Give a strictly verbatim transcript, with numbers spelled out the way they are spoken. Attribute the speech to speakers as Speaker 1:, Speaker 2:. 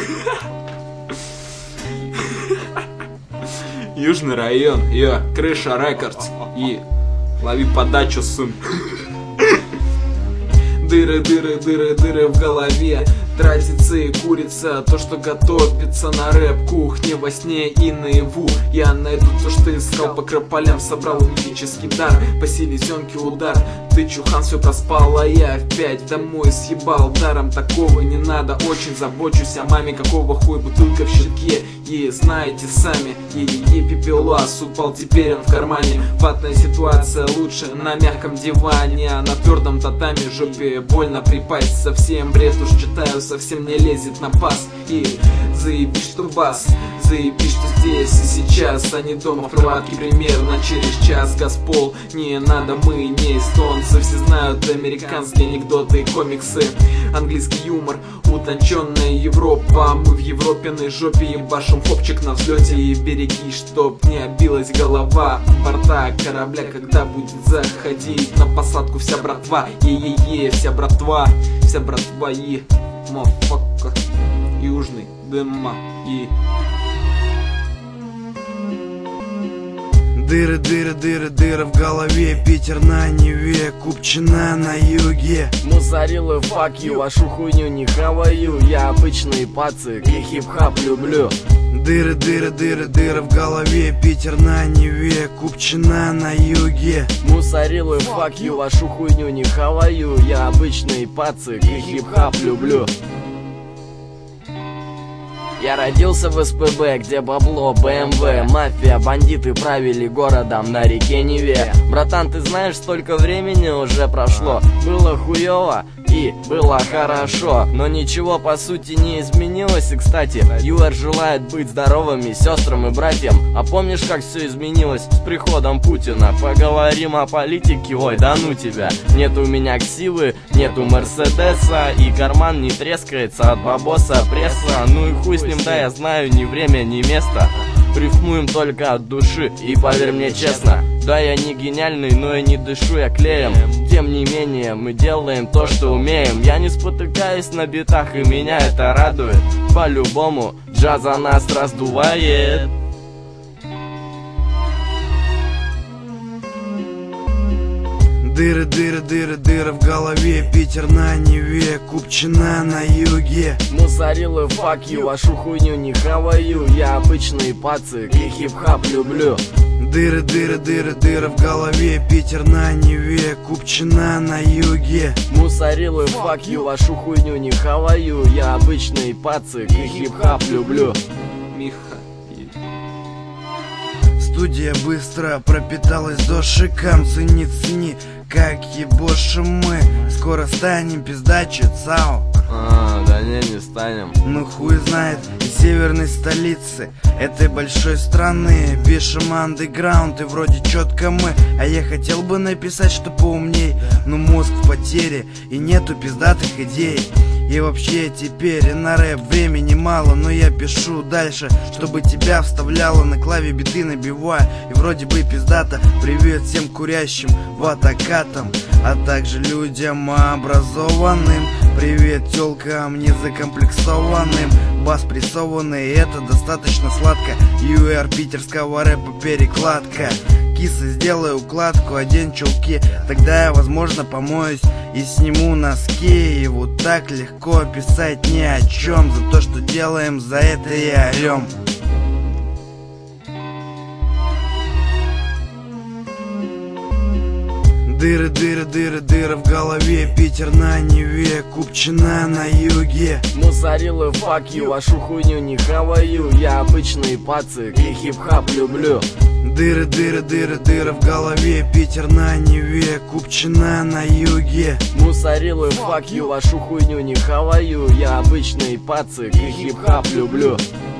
Speaker 1: Южный район, я Крыша Рекордс и лови подачу, сын. Дыры, дыры, дыры, дыры в голове. Тратится и курица, то, что готовится на рэп кухне во сне и наяву. Я найду то, что искал, по крополям собрал мифический дар. По селезенке удар, ты чухан, все проспал, а я в пять домой съебал. Даром такого не надо, очень забочусь о маме. Какого хуя бутылка в щитке, и знаете сами. Е-е-е, пепелас упал, теперь он в кармане. Ватная ситуация лучше на мягком диване, а на твердом татами жопе больно припасть. Совсем бред уж читаю, совсем не лезет на пас. И заебись, что бас, заебись, что здесь и сейчас, а не дома в кроватке примерно через час. Газпол, не надо, мы не эстонцы. Все знают американские анекдоты и комиксы. Английский юмор, утонченная Европа. Мы в Европиной жопе ебашим хопчик на взлете. И береги, чтоб не обилась голова борта корабля, когда будет заходить на посадку вся братва. Е-е-е, вся братва, вся братва, и мафака. Южный дыма и...
Speaker 2: Дыры, дыры, дыры, дыры в голове. Питер на Неве, Купчино на юге.
Speaker 3: Мусорилы, fuck you, вашу хуйню не хаваю. Я обычный пацик и хип-хап люблю.
Speaker 2: Дыры, дыры, дыры, дыры в голове. Питер на Неве, Купчино на юге.
Speaker 3: Мусорилы, fuck you, вашу хуйню не хаваю. Я обычный пацик и хип-хап люблю. Я родился в СПБ, где бабло, БМВ, мафия, бандиты правили городом на реке Неве. Братан, ты знаешь, столько времени уже прошло. Было хуёво и было хорошо, но ничего по сути не изменилось. И, кстати, ЮР желает быть здоровыми сестрам и братьям. А помнишь, как все изменилось с приходом Путина? Поговорим о политике, ой, да ну тебя. Нет у меня ксивы, нету Мерседеса, и карман не трескается от бабоса пресса. Ну и хуй с ним, да, я знаю, ни время, ни место. Рифмуем только от души, и поверь мне честно, да, я не гениальный, но я не дышу я клеем. Тем не менее, мы делаем то, что умеем. Я не спотыкаюсь на битах, и меня это радует. По-любому, джаза нас раздувает.
Speaker 2: Дыры, дыры, дыры, дыры в голове. Питер на Неве, Купчино на юге.
Speaker 3: Мусорилы, fuck you, вашу хуйню не хаваю. Я обычный пацик и хип-хап люблю.
Speaker 2: Дыры, дыры, дыры, дыры в голове. Питер на Неве, Купчино на юге.
Speaker 3: Мусорилы, fuck you, вашу хуйню не хаваю. Я обычный пацик и хип-хап люблю.
Speaker 1: Миха.
Speaker 2: Студия быстро пропиталась дошиком. Цени, цени, как ебошим мы. Скоро станем пиздачи, цау.
Speaker 3: А, да не, не станем.
Speaker 2: Ну хуй знает, из северной столицы этой большой страны пишем андеграунд, и вроде четко мы. А я хотел бы написать, что поумней, но мозг в потере и нету пиздатых идей. И вообще теперь на рэп времени мало, но я пишу дальше, чтобы тебя вставляло на клаве, биты набиваю. И вроде бы пиздата. Привет всем курящим ватакатам, а также людям образованным. Привет тёлкам незакомплексованным. Бас прессованный, это достаточно сладко. ЮР питерского рэпа перекладка. Киса, сделай укладку, одень чулки, тогда я, возможно, помоюсь и сниму носки. И вот так легко писать ни о чем. За то, что делаем, за это и орем. Дыры, дыры, дыры, дыры в голове. Питер на Неве, Купчино на юге.
Speaker 3: Мусорилы, fuck you, вашу хуйню не хаваю. Я обычный пацик и хип-хап люблю.
Speaker 2: Дыры, дыры, дыры, дыры в голове. Питер на Неве, Купчино на юге.
Speaker 3: Мусорилы, fuck you, вашу хуйню не хаваю. Я обычный пацик и хип-хап люблю.